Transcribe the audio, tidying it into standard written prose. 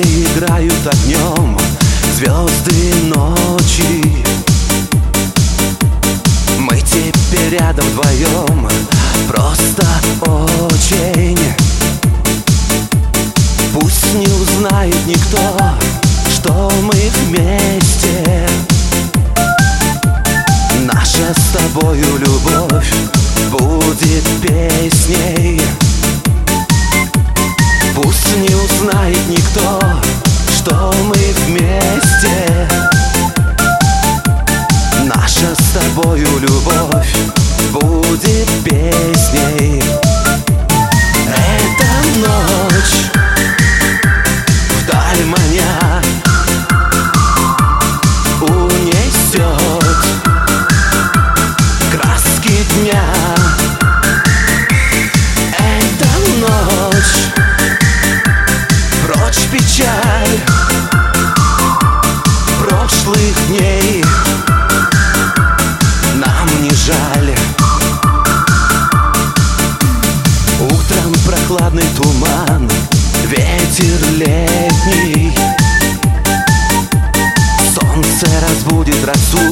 играют огнем звезды ночи. Мы теперь рядом вдвоем, просто очень. Пусть не узнает никто, что мы вместе. Наша с тобою любовь будет песней. Пусть не узнает никто, что мы вместе. Наша с тобою любовь будет песней. Эта ночь вдаль маня унесет краски дня. Эта ночь прочь печаль прошлых дней. Нам не жаль. Утром прохладный туман, ветер летний. Солнце разбудит росу